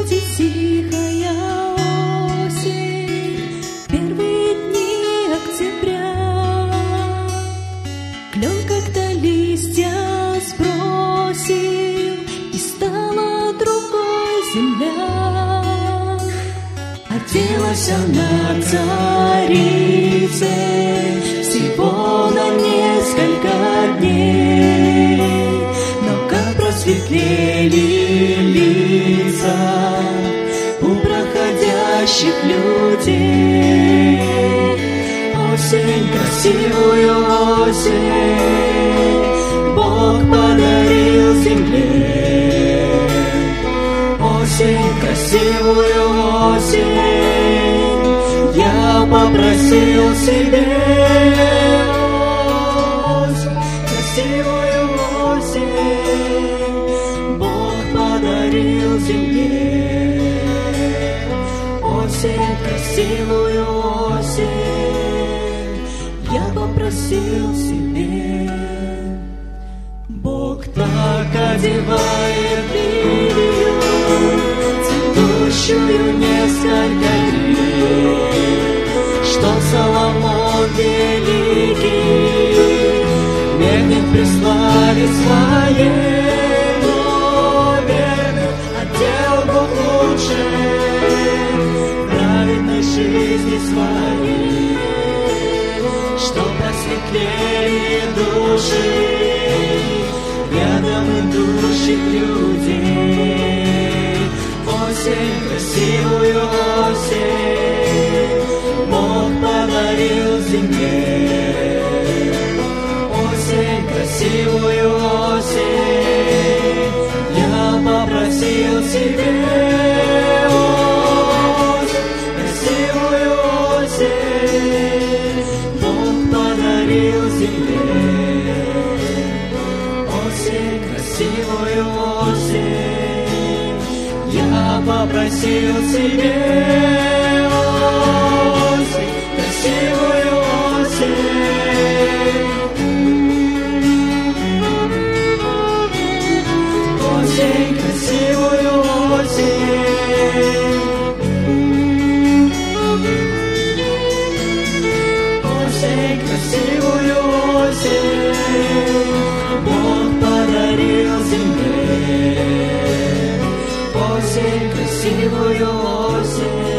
Приходит тихая осень, первые дни октября. Клен как-то листья сбросил, и стала другой земля. Оделась она царицей всего на несколько дней, но как просветлели лица у проходящих людей. Осень, красивую осень Бог подарил земле. Осень, красивую осень я попросил себе. Осень, красивую осень Бог подарил земле. Осень, красивую осень я попросил себе. Бог так одевает лилию, цветущую несколько дней, что Соломон великий меркнет при славе своей. Но верно отдел Бог лучше праведной жизни своей, что просветлее души рядом идущих людей. Осень, красивую осень Бог подарил земле. Осень, красивую осень я попросил себе. Осень, красивую осень Бог подарил земле. Осень, красивую осень я попросил себе. Осень, красивую осень. Осень, красивую осень. Осень, красивую осень Бог подарил земле. Осень, красивую осень